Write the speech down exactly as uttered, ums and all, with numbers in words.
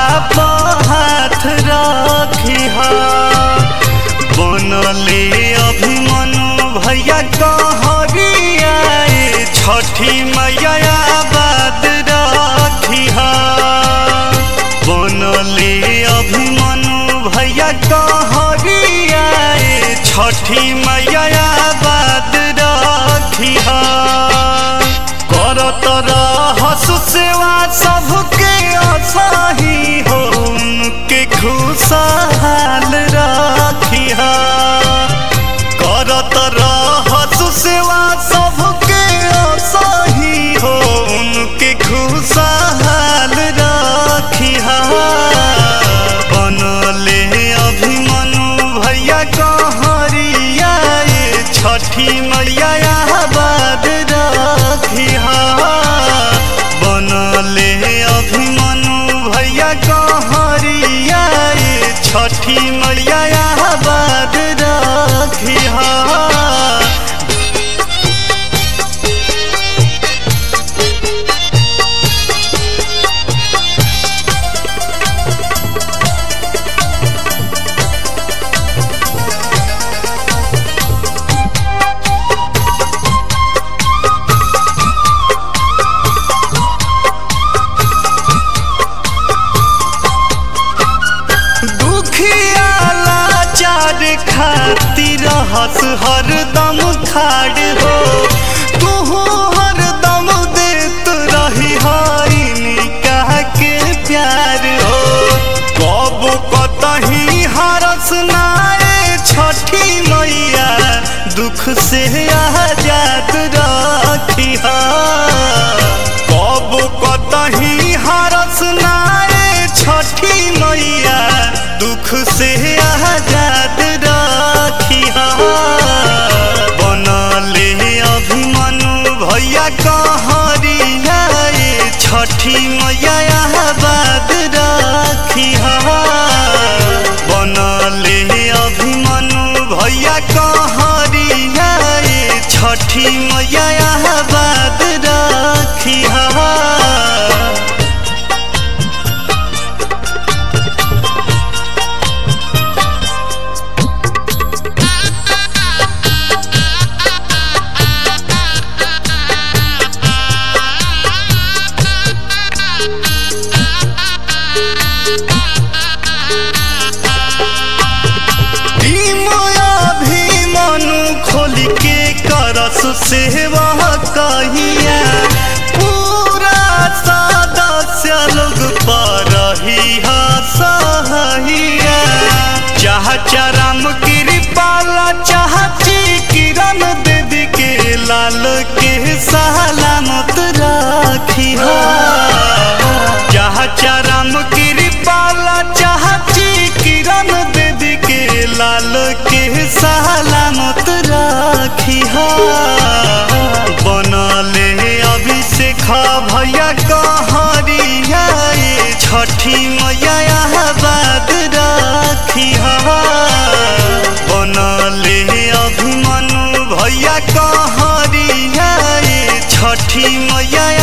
पर हाथ रखिहा। बनले अभिमनु भैया कहरिया छठी मैया आबाद रखिहा। बनले अभिमनु भैया कहरिया छठी मैया आबाद रखिहा। करत रहस सेवा सबके असही हो उनके खुशहाल रखिहा। करत रहस सेवा सबके असही हो उनके खुशहाल रखिहा। बनले अभिमनु भैया कहरिया छठी मैया आबाद रखिहा। बनले अभिमनु भैया कहरिया छठी मैया आबाद रखिहा। खातिर हस हरदम खाड़ हो तू हरदम देत रही हरिनी कह के प्यार हो। कब कतही हरस नाए छठी मैया दुख से आजाद रखिहा। कब कतही हरस नाए छठी मैया दुख से आजाद रखिहा। बनले अभिमनु भैया कहरिया छठी मैया आबाद रखिहा। बनले अभिमनु भैया कहरिया छठी मैया आबाद रखिहा। खोल के करस सेवा कहिया पूरा सदस्य लोग पर रहिहा सहैया। चाह चरम कृपाला चाहती किरण देवी के लाल के सलामत रखिहा। चाह चरम कृपाला चाहती किरण देवी के लाल के सलामत रखिहा। बनले अभिषेक भैया कहरिया छठी मैया आबाद रखिहा। बनले अभिमनु भैया कहरिया छठी मैया